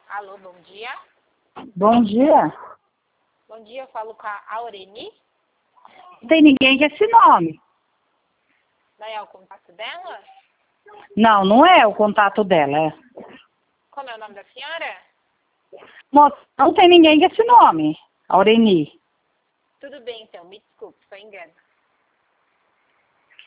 Alô, bom dia. Bom dia. Bom dia, eu falo com a Aureni. Não tem ninguém com esse nome. Daí é o contato dela? Não, não é o contato dela. É. Como é o nome da senhora? Moça, não tem ninguém com esse nome. Aureni. Tudo bem, então. Me desculpe, foi engano.